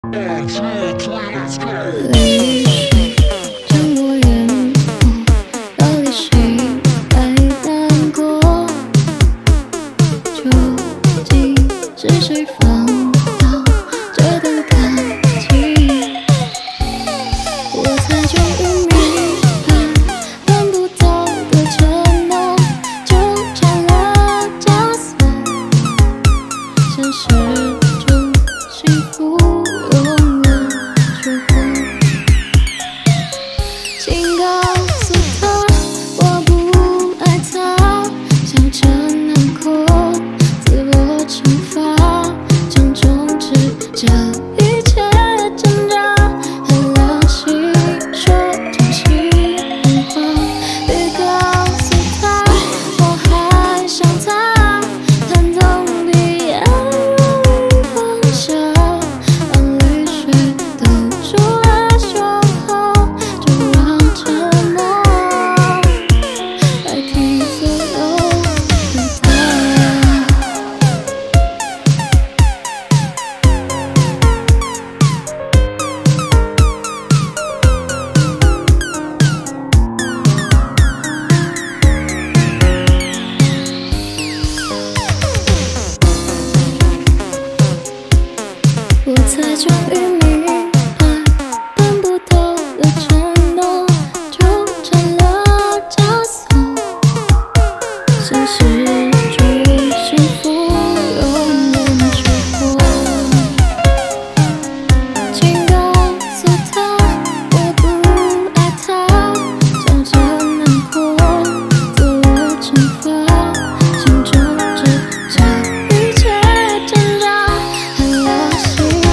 One, two, three, let's go. 泪水将我淹没，到底谁爱难过？究竟是谁放掉这段感情？我才终于明白，办不到的承诺，纠缠了枷锁，像是祝幸福。 请告诉他，我不爱他，笑着难过，自我惩罚，将终止这一切挣扎，和良心说真心话。别告诉他，我还想他，很痛地爱无放下，让泪水都住了胸口。 我才终于明白，办不到的承诺，纠缠了枷锁，像是祝幸福永远缺货。请告诉他，我不爱他，笑着难过，自我惩罚，想终止这一切挣扎，和良心。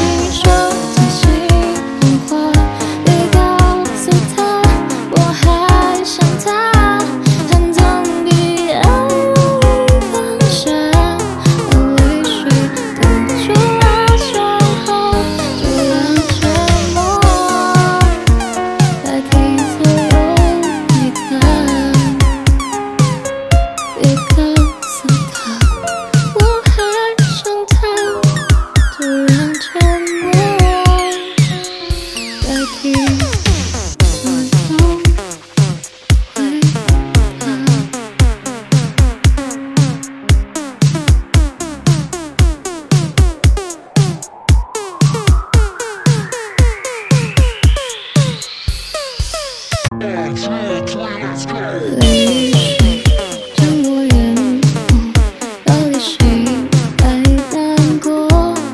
One, two, three, let's go. 泪水将我淹没，到底谁爱难过？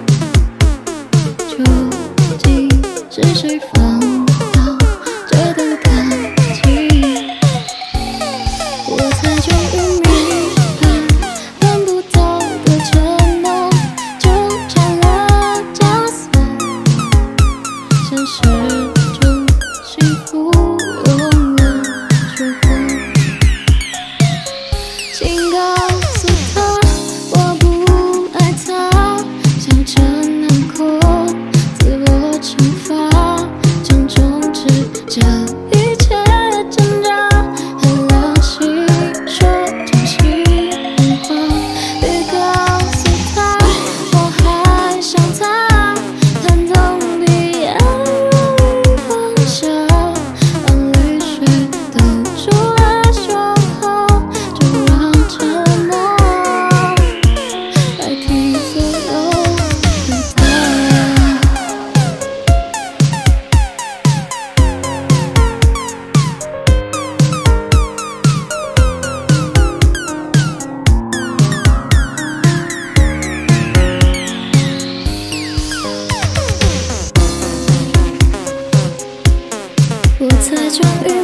究竟是谁放掉这段感情？我才终于明白，办不到的承诺，纠缠了枷锁，像是祝幸福。 请告诉他，我不爱他，笑着难过，自我惩罚，将终止这一切挣扎，和良心说真心话。别告诉他，我还想他，很痛地爱无放下，让泪水都住了胸口。 承诺，代替所有回答。我才终于。